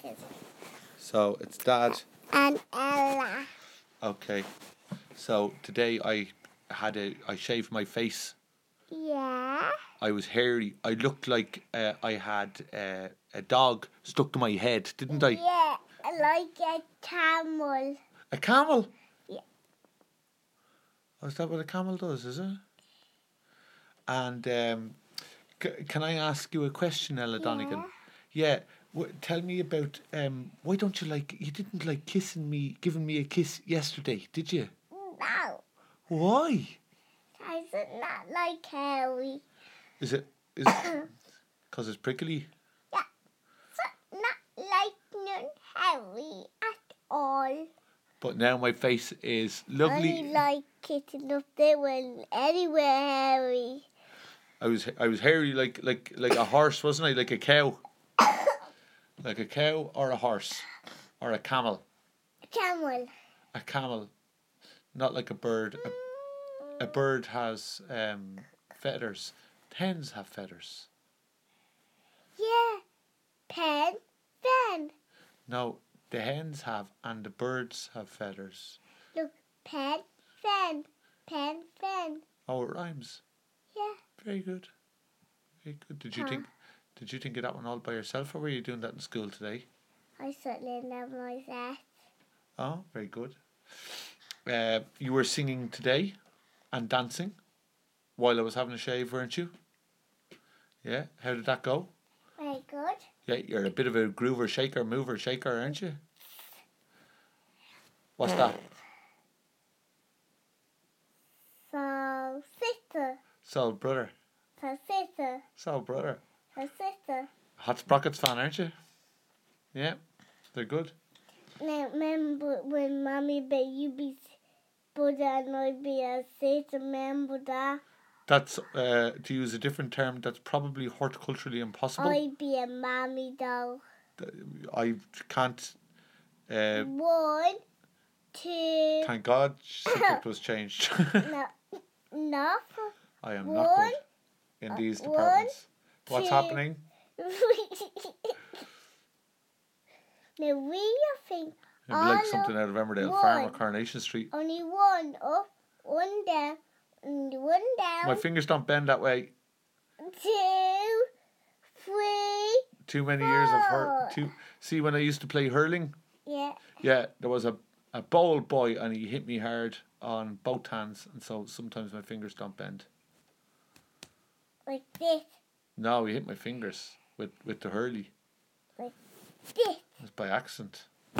So it's Dad. And Ella. Okay. So today I shaved my face. Yeah. I was hairy. I looked like I had a dog stuck to my head, didn't I? Yeah, like a camel. A camel? Yeah. Oh, is that what a camel does, is it? And can I ask you a question, Ella Donegan? Yeah. Tell me about why don't you didn't like giving me a kiss yesterday, did you? No. Why? I did not like Harry. Is it because it's prickly? Yeah. So not like Harry at all. But now my face is lovely. Only like kissing up there when anywhere Harry. I was hairy like a horse, wasn't I? Like a cow. Like a cow or a horse or a camel. Camel. A camel, not like a bird. A bird has feathers. Hens have feathers. Yeah. Pen. No, the hens have and the birds have feathers. Look, pen. Oh, it rhymes. Yeah. Very good. Very good. Did you think of that one all by yourself, or were you doing that in school today? I certainly love myself. Oh, very good. You were singing today and dancing while I was having a shave, weren't you? Yeah. How did that go? Very good. Yeah, you're a bit of a groover, shaker, mover, shaker, aren't you? What's that? So, sister. Soul brother. So, sister. Soul brother. So, sister. Hot Sprockets fan, aren't you? Yeah, they're good. Now, remember when Mommy bet you be brother and I'd be a sister, remember that? That's, to use a different term, that's probably horticulturally impossible. I'd be a mommy though. I can't... 1, 2... Thank God subject was changed. No. I am not good in these departments. What's happening? Now we are thinking... It'd be like something out of Emmerdale Farm or Coronation Street. Only one up, one down, and one down. My fingers don't bend that way. 2, 3... Too many years of hurling. See, when I used to play hurling, yeah, there was a bold boy and he hit me hard on both hands, and so sometimes my fingers don't bend. Like this. No, he hit my fingers with the hurley. Like this. It was by accident.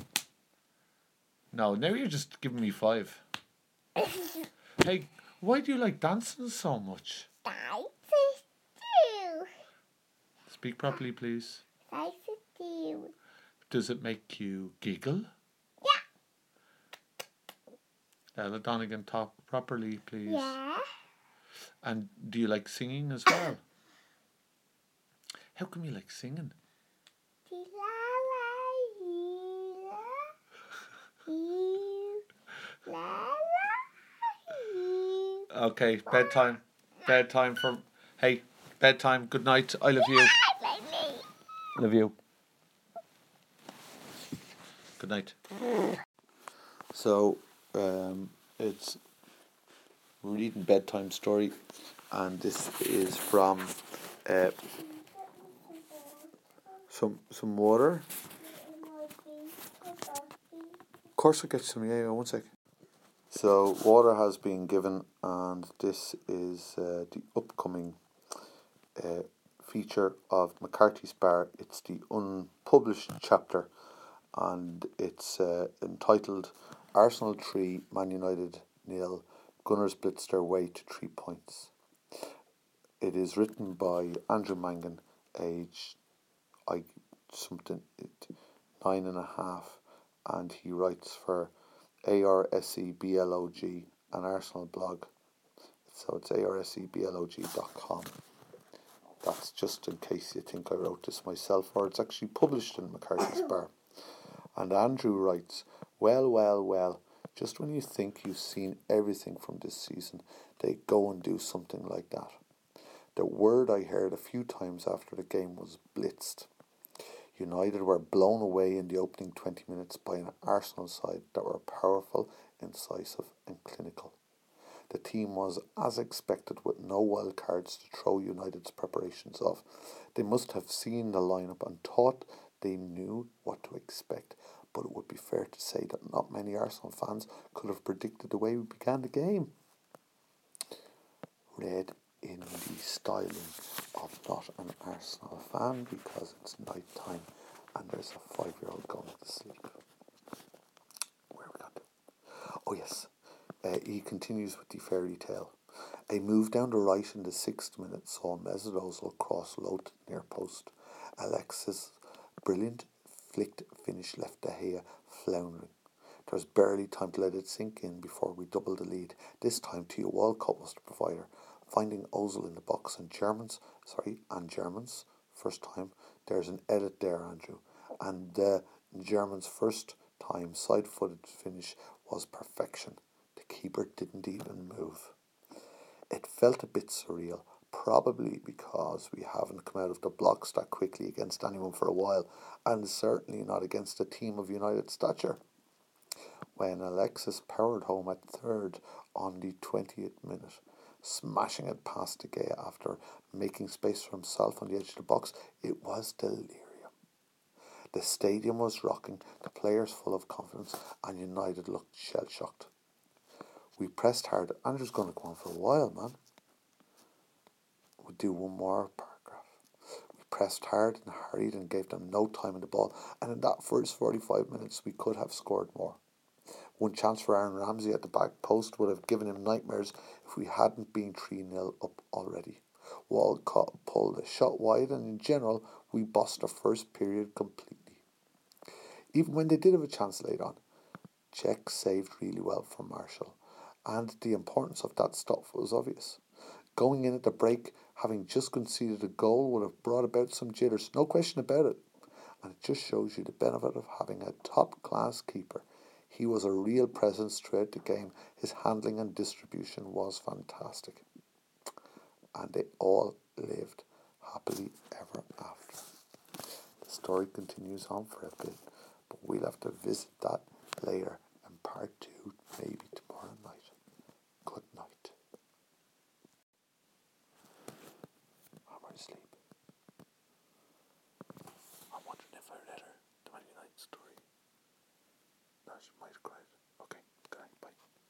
No, now you're just giving me 5. Hey, why do you like dancing so much? Speak properly, please. Does it make you giggle? Yeah. Ella Donegan, talk properly, please. Yeah. And do you like singing as well? How come you like singing? Okay, bedtime. Bedtime. Good night. I love you. Love you. Good night. So, it's reading bedtime story, and this is from some water. Of course, I'll get some. Yeah, 1 sec. So, water has been given, and this is the upcoming feature of McCarthy's Bar. It's the unpublished chapter, and it's entitled Arsenal 3, Man United 0, Gunners blitz their way to 3 points. It is written by Andrew Mangan, age 9.5, and he writes for ARSEBLOG, an Arsenal blog. So it's arseblog.com. That's just in case you think I wrote this myself, or it's actually published in McCarthy's Bar. And Andrew writes, well, just when you think you've seen everything from this season, they go and do something like that. The word I heard a few times after the game was blitzed. United were blown away in the opening 20 minutes by an Arsenal side that were powerful, incisive and clinical. The team was, as expected, with no wild cards to throw United's preparations off. They must have seen the lineup and thought they knew what to expect, but it would be fair to say that not many Arsenal fans could have predicted the way we began the game. Read in the styling of not an Arsenal fan because it's night time and there's a 5-year-old going to sleep. Where we got to? Oh yes, he continues with the fairy tale. A move down the right in the 6th minute saw Mesut Ozil cross low to the near post. Alexis' brilliant flicked finish left De Gea floundering. There was barely time to let it sink in before we doubled the lead. This time Theo Walcott was the provider, finding Ozil in the box and Germans, first time. There's an edit there, Andrew. And the Germans' first time side-footed finish was perfection. The keeper didn't even move. It felt a bit surreal, probably because we haven't come out of the blocks that quickly against anyone for a while, and certainly not against a team of United stature. When Alexis powered home at third on the 20th minute, smashing it past De Gea after making space for himself on the edge of the box, it was delirium. The stadium was rocking, the players full of confidence, and United looked shell-shocked. We pressed hard. Andrew's going to go on for a while, man. We'll do one more paragraph. We pressed hard and hurried and gave them no time in the ball, and in that first 45 minutes we could have scored more. One chance for Aaron Ramsey at the back post would have given him nightmares if we hadn't been 3-0 up already. Walcott pulled a shot wide, and in general we bossed the first period completely. Even when they did have a chance late on, Cech saved really well from Marshall, and the importance of that stop was obvious. Going in at the break, having just conceded a goal would have brought about some jitters, no question about it. And it just shows you the benefit of having a top-class keeper. He was a real presence throughout the game. His handling and distribution was fantastic. And they all lived happily ever after. The story continues on for a bit, but we'll have to visit that later in part 2, maybe.